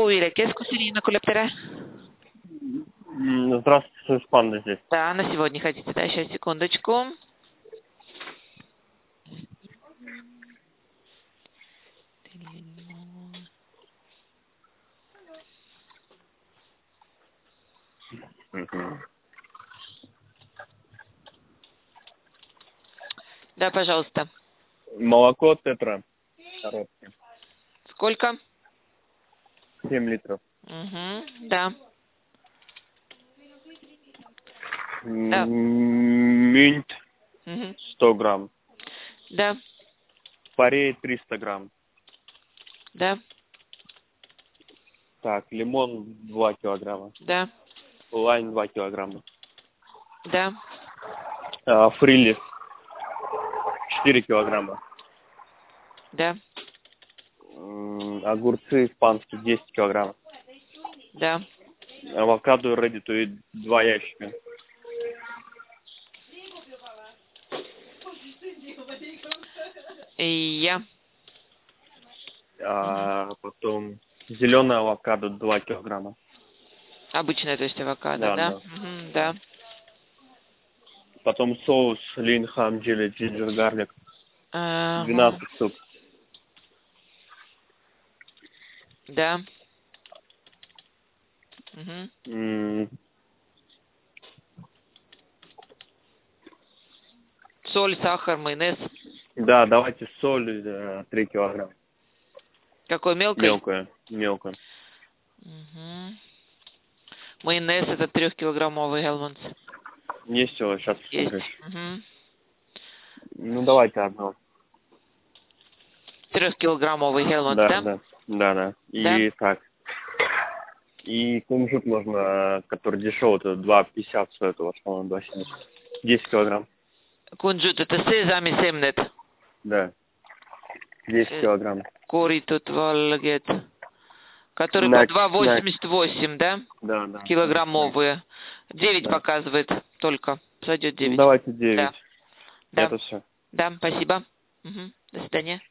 Proovile keskuseliina Kulebtere. Здравствуйте, Панда здесь. Да, на сегодня хотите, да? Сейчас, секундочку. Да, пожалуйста. Молоко тетра. Коробки. Сколько? 7 литров. Угу, да. Да. Минт Угу. 100 грамм. Да. Парей 300 грамм. Да. Так, лимон 2 килограмма. Да. Лайм 2 килограмма. Да. Фрилис 4 килограмма. Да. Огурцы испанские 10 килограмм. Да. Авокадо ready to eat 2 ящика. И я. Потом зеленое авокадо 2 килограмма. Обычное, то есть авокадо, Да, да? да. Угу, да. Потом соус линхам, джили, джинджер, гарлик. Ага. 12 штук. Да. Угу. Соль, сахар, майонез. Да, давайте соль 3 килограмма. Какой, мелкой? Мелкая. Угу. Майонез это 3-килограммовый Hellmann's. Есть все, сейчас Есть. посмотрю. Угу. Ну, давайте одно. 3-килограммовый Hellmann's, Да, да? да, да, да. Да. И так. И кунжут можно, который дешевый, это 2,50 стоит, у вас, по-моему, 2,70. 10 килограмм. Кунжут это сезами семнет. Да. 10 килограмм. Кори тут валгет. Который по Next. 2,88, да? Да, да. Килограммовые. 9 Да. показывает только. Сойдет 9. Ну, давайте 9. Да. Да. Это все. Да, спасибо. Угу. До свидания.